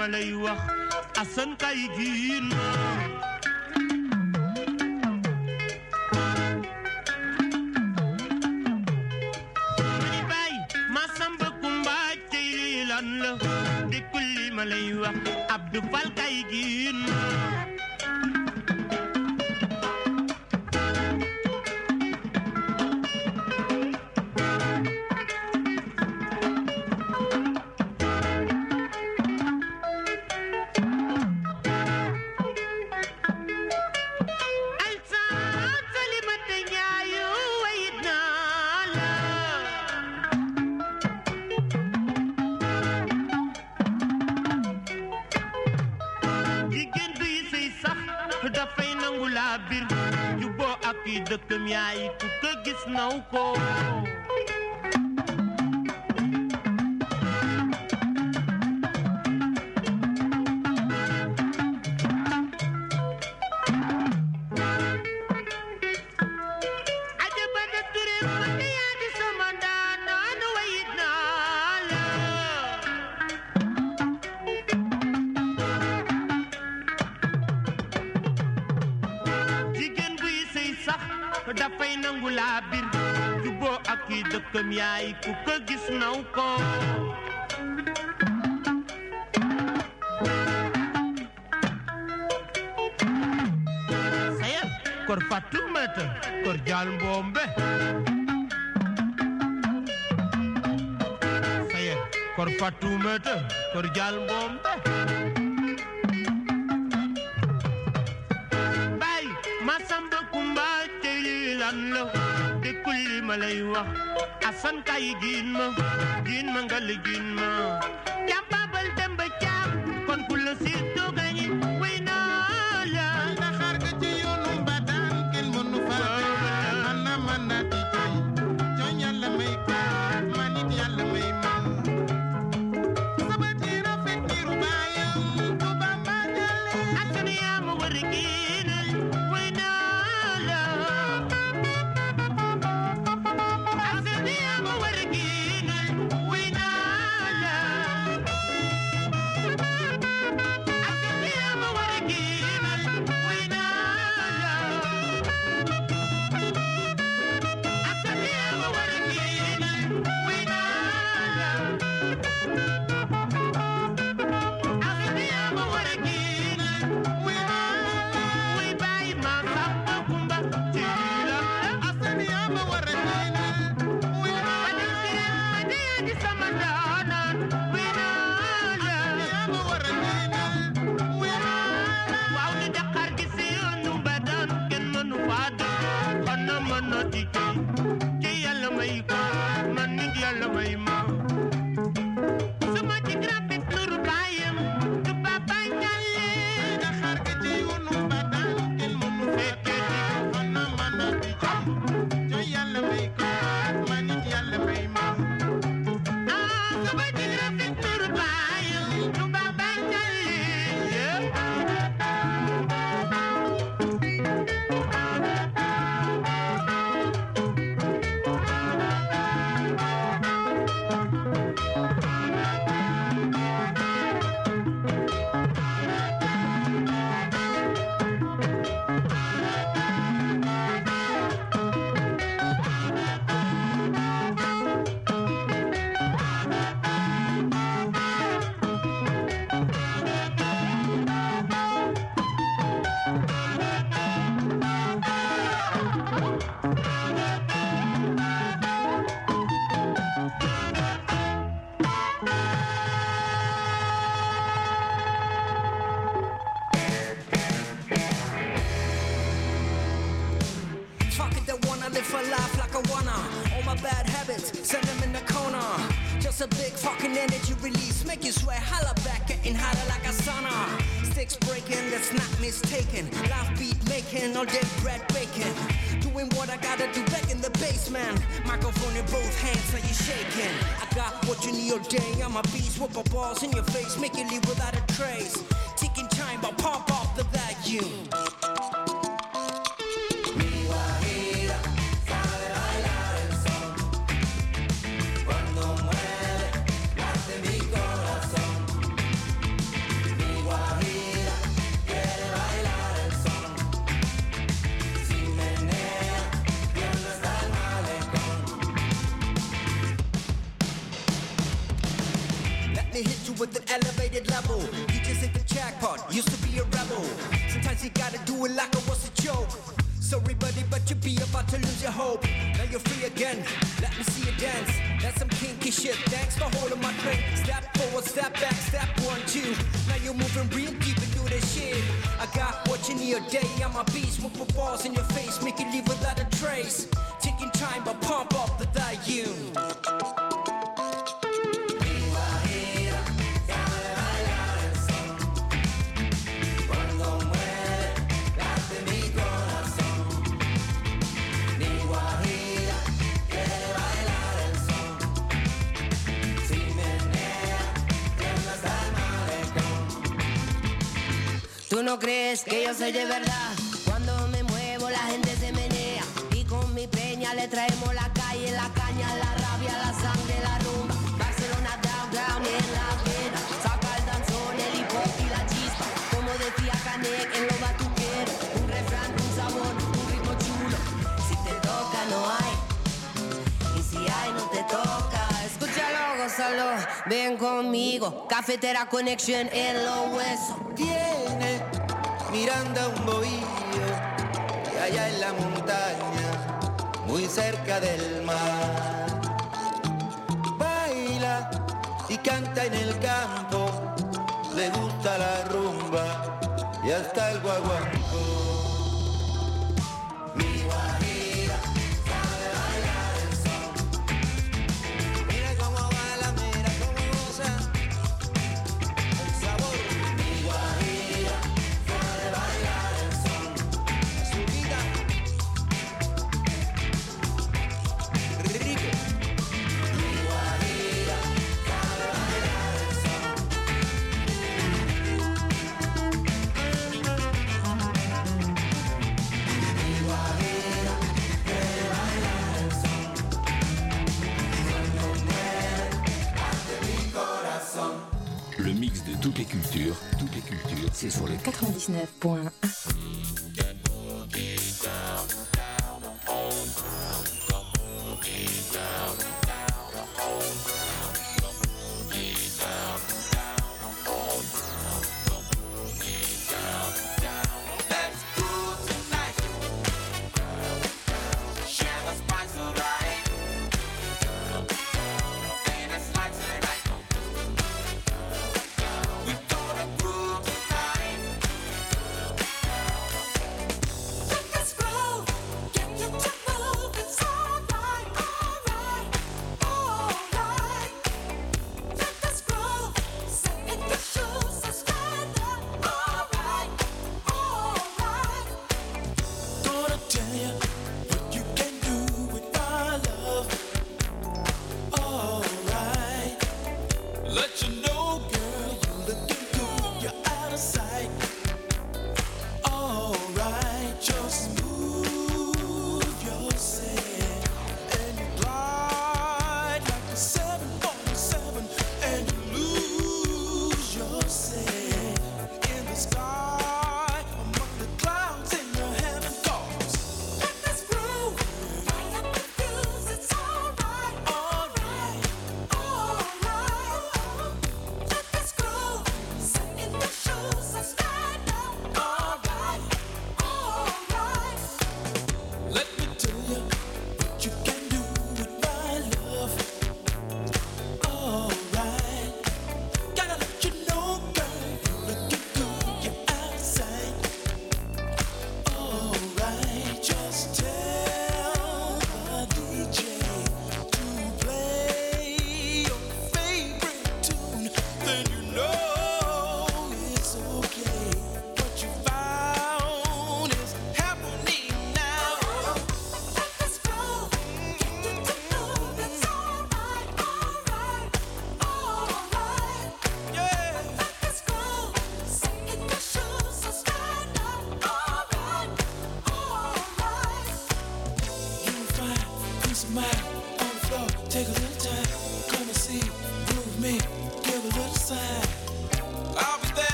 ma lay wax Assane kay giin mani bay ma samba kumba ci lan la di kulli ma lay wax Abdou Fall kay giin dëkkam yaay ku ko gis naw ko dëkkam yaay ku ko gis naw ko saya kor Fatumata kor Jal Mbombe saya kor Fatumata kor Jal Mbombe bay Masamba Kumba Telilan lo de kulli ma lay wax Assane kay giin ma ngal giin ma jàppabal dem ba caam kon ku la siito gañi way naa la na xar ga ci yoonu Mbadaan kenn mënu fa man na di jay joñ Yàlla may ko man it Yàlla may ma sama tiira fet tiiru baayam tu Bamba jale Assane yaa ma war a giinal way naa la Send them in the corner. Just a big fucking energy release. Make you sweat, holla back, getting hotter like a sauna. Sticks breaking, that's not mistaken. Life beat making, all day bread baking. Doing what I gotta do back in the basement. Microphone in both hands, are you shaking? I got what you need all day. I'm a beast, whoop a balls in your face. Make you leave without a trace. Ticking time, but pump off the vacuum. level. You just hit the jackpot, used to be a rebel. Sometimes you gotta do it like it was a joke. Sorry buddy, but you be about to lose your hope. Now you're free again, let me see you dance. That's some kinky shit, thanks for holding my drink. Step forward, step back, step 1, 2. Now you're moving real deep into this shit. I got what you need a day, I'm a beast. With the balls in your face, make you leave without a trace. Taking time, but pump up the volume. Tú no crees que yo soy de verdad. Cuando me muevo la gente se menea. Y con mi peña le traemos la calle, la caña, la rabia, la sangre, la rumba. Barcelona downtown en la vena. Saca el danzón, el hip hop y la chispa. Como decía Canek en lo batuquero. Un refrán, un sabor, un ritmo chulo. Si te toca no hay. Y si hay no te toca. Escúchalo, gózalo, ven conmigo. Cafetera Connection en los huesos. Tiene Miranda un bohío y allá en la montaña, muy cerca del mar. Baila y canta en el campo, le gusta la rumba y hasta el guaguancó. Mi guajira sabe bailar el son. Mira cómo baila, mira cómo goza. El sabor. Mi guajira sabe bailar el son. Su vida rico. Mi guajira sabe bailar el son. cultures, c'est sur le 99.1.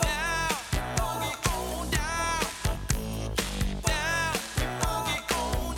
On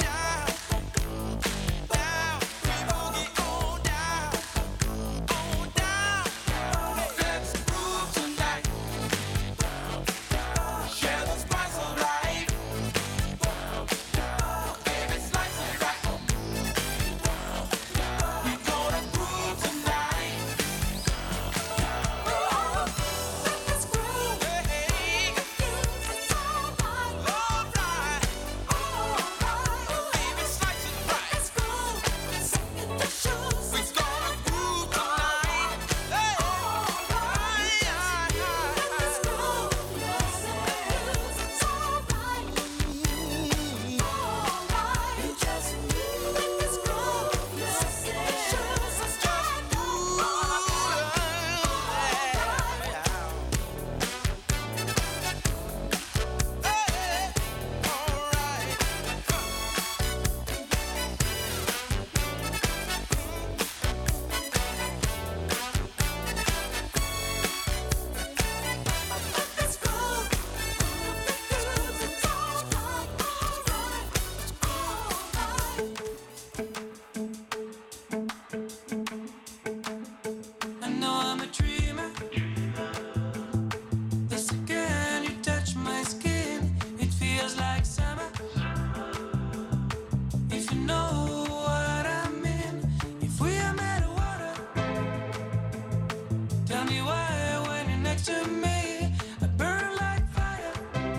me why when you're next to me, I burn like fire.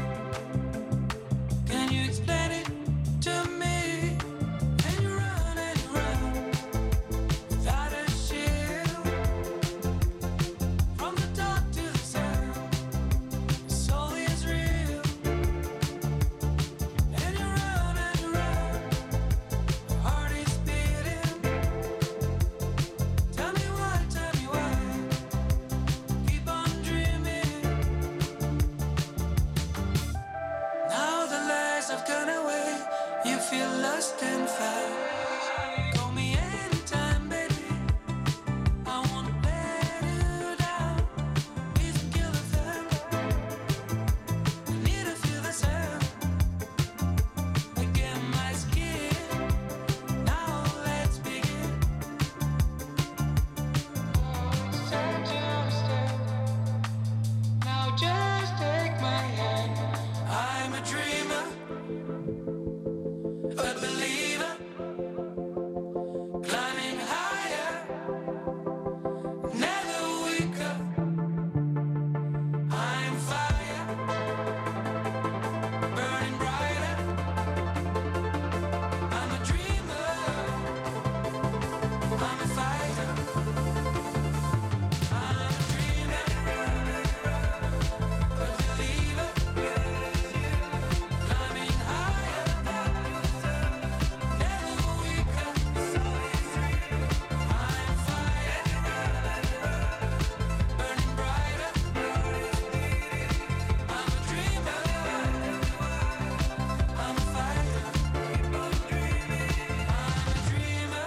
Can you explain it to me? And you run without a shield. From the dark to the sun, the soul is real. And you run, the heart is beating. Tell me why, keep on dreaming. Now the lights have gone away, you feel lost and found. Call me anytime, baby, I won't let you down. Please kill the third, I need to feel the sound. Again my skin, now let's begin. It's time to understand. Now just take my hand. I'm a dreamer, a believer, climbing higher, never weaker. I'm fire, burning brighter. I'm a dreamer, I'm a fighter. I'm a dreamer, a believer, climbing higher, never weaker. I'm fire, burning brighter. I'm a dreamer, I'm a fighter. I'm a dreamer.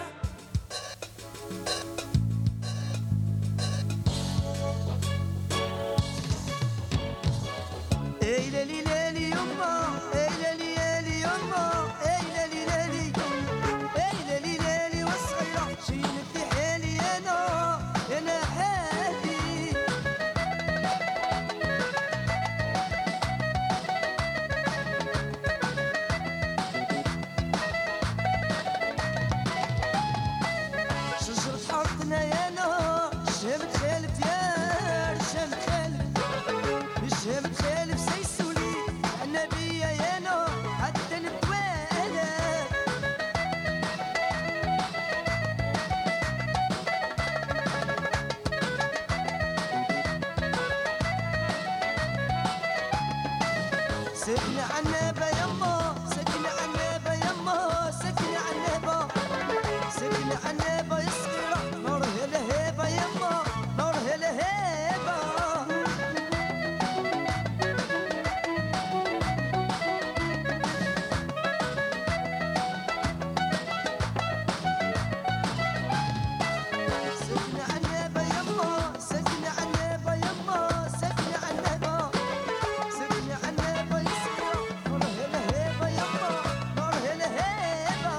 اي ليلي ليلي يما اي ليلي ليلي يما اي ليلي ليلي اي ليلي ليلي والصغيرة شيل في حالي انا حالي شجرة أرضنا شامت خالف يا شامت خالف شامت خالف سيسولي النبي يانا حتى نتوالى سكنة عنابة يما سكنة عنابة يما سكنة عنابة سكنة عنابة يا صغيرة نورها لهيبة يما نورها لهيبة سكنة عنابة يما سكنة عنابة يما سكنة عنابة سكنة عنابة يا صغيرة نورها لهيبة يما نورها لهيبة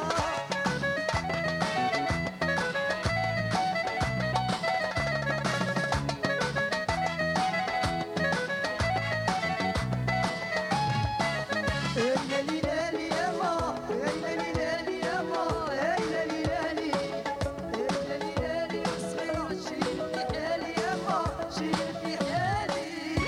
ليلي ليلي ياما ليلي ليلي ياما ليلي ليلي ليلي ليلي صغيرة شيل في حالي ياما شيل في حالي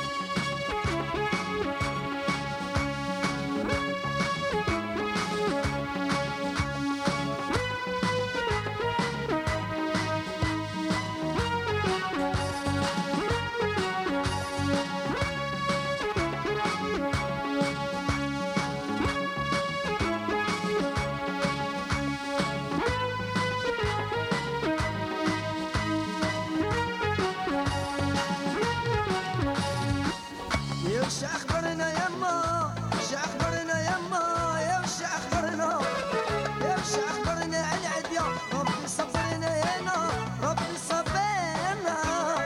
يا وش اخبرنا يما وش اخبرنا يما يا وش اخبرنا يا وش اخبرنا على عديا ربي صبرنا يانا ربي صبرنا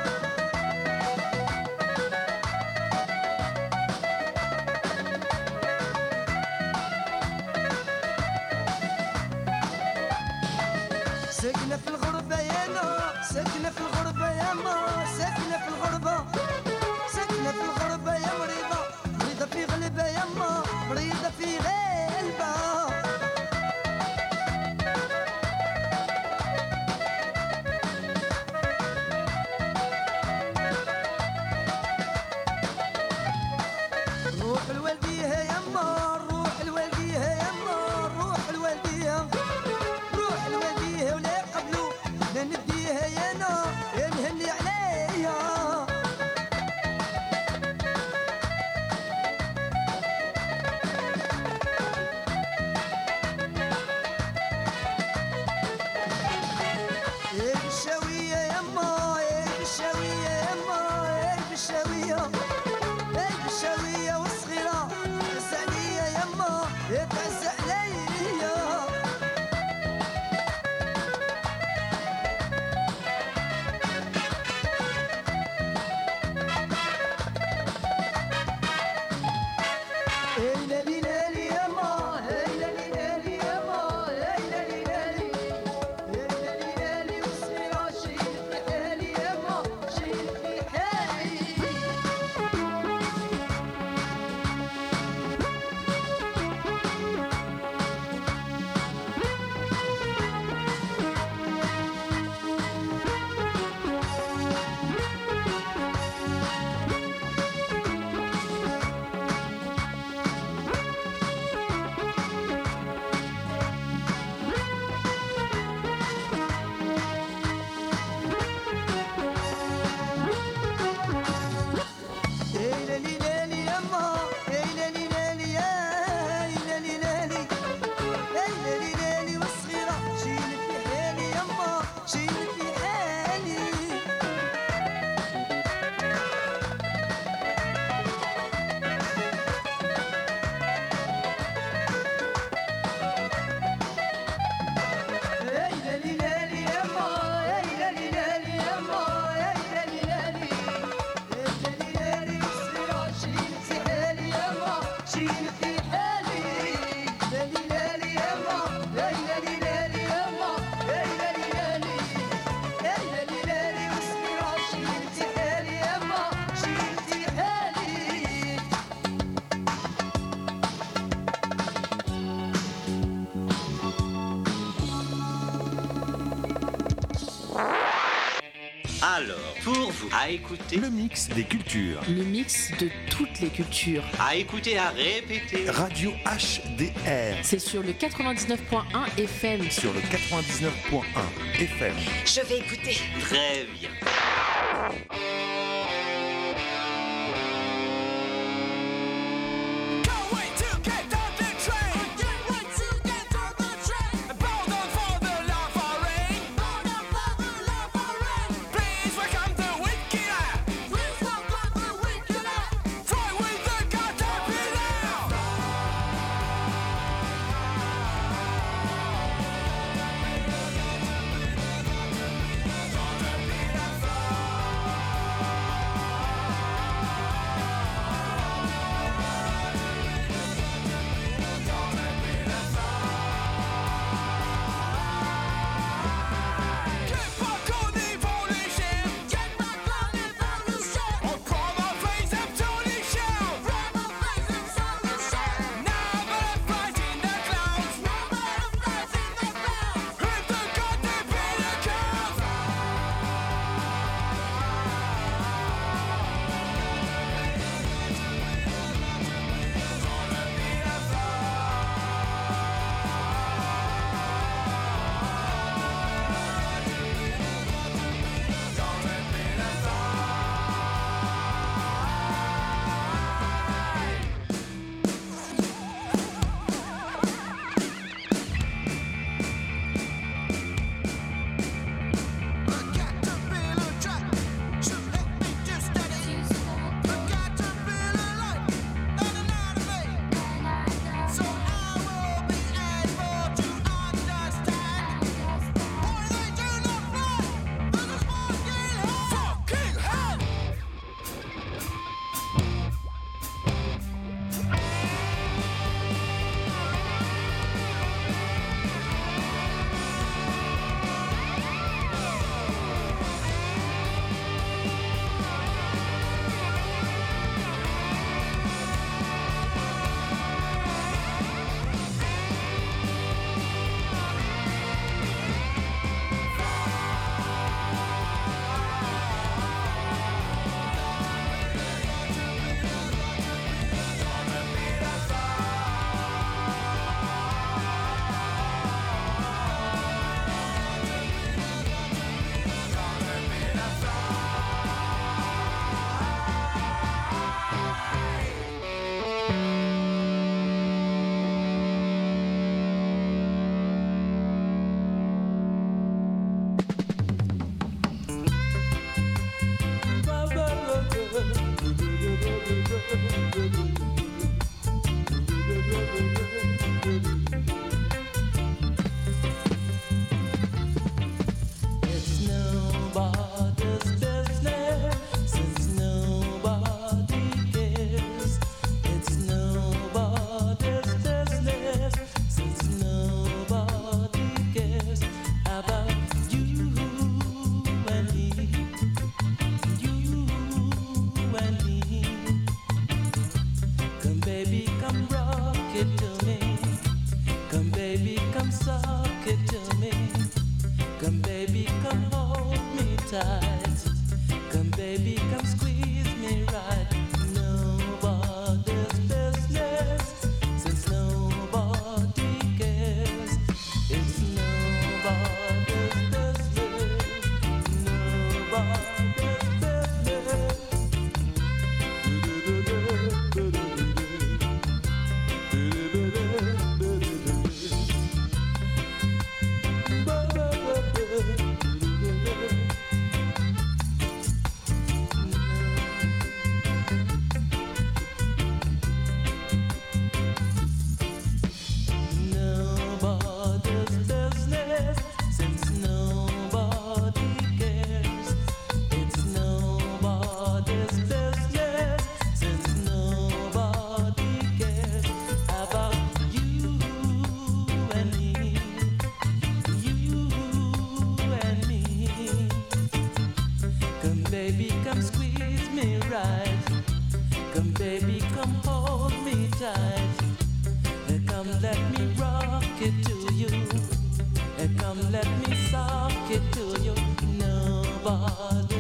ساكنة في الغربة يانا ساكنة في الغربة ياما ساكنة في الغربة ساكنة في الغربة يا مريضة مريضة في غلبة يما مريضة في غلبة Alors, pour vous, à écouter, Le mix des cultures. Le mix de toutes les cultures. à écouter, à répéter. Radio HDR. C'est sur le 99.1 FM. Sur le 99.1 FM. Je vais écouter. Très bien. let me rock it to you. And come let me sock it to you. Nobody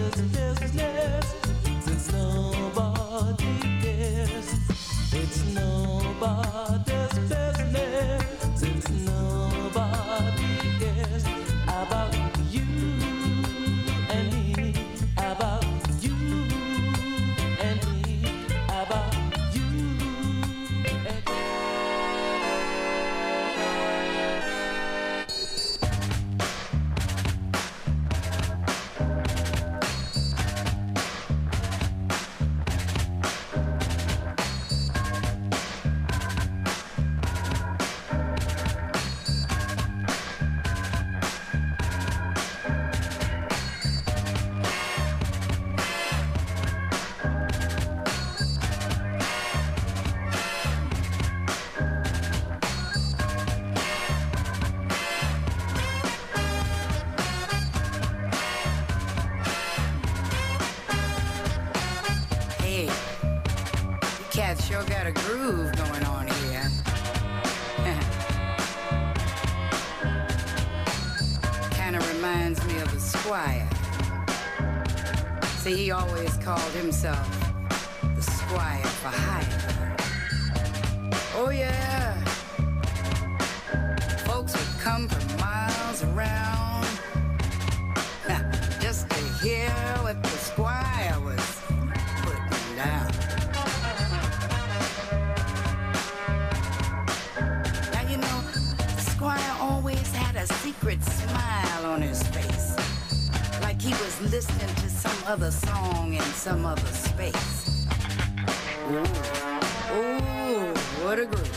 cat sure got a groove going on here. Kinda reminds me of the Squire. See, he always called himself the Squire for hire. Oh yeah. Folks would come from miles around just to hear what the Squire was putting down. Now you know, the Squire always had a secret smile on his face, like he was listening to some other song in some other space. Ooh, ooh, what a groove.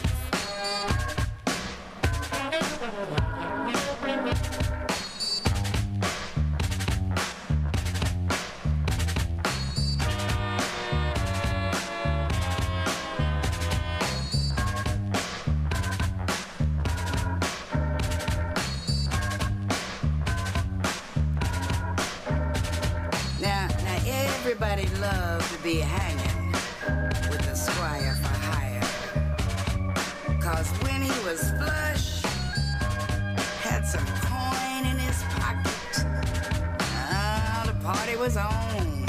Everybody loved to be hanging with the Squire for hire, 'cause when he was flush, had some coin in his pocket, the party was on.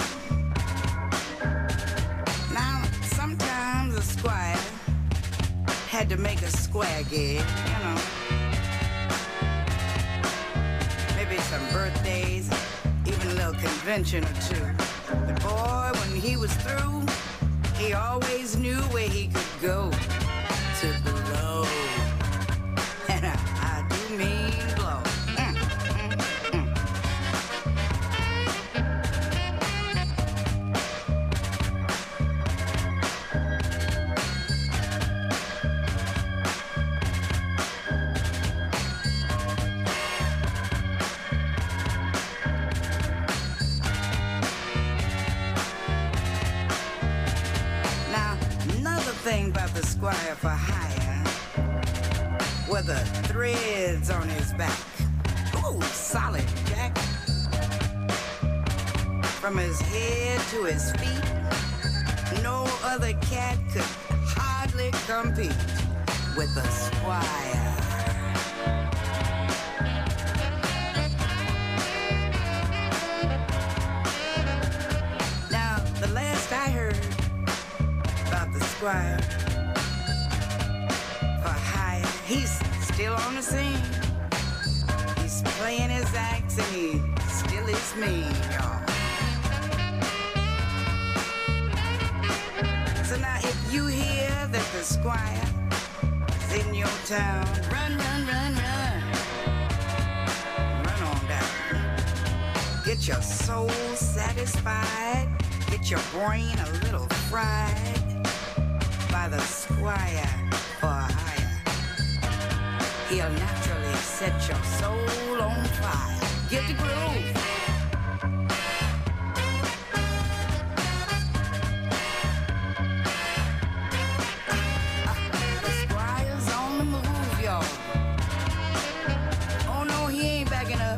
Now, sometimes the Squire had to make a square gig, you know, maybe some birthdays, even a little convention or two. But boy, when he was through, he always knew where he could go to blow. And I do mean blow. Thing about the Squire for hire were the threads on his back. Ooh, solid jack. From his head to his feet, no other cat could hardly compete with the Squire. Now, the last I heard about the Squire for hire, he's still on the scene. He's playing his acts and he still is mean, y'all. So now if you hear that the Squire is in your town, run, run, run, run. Run on down. Get your soul satisfied. Get your brain a little fried by the Squire for hire. He'll naturally set your soul on fire. Get the groove. The Squire's on the move, y'all. Oh no, he ain't backing up.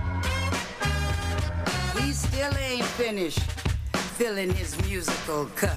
He still ain't finished filling his musical cup.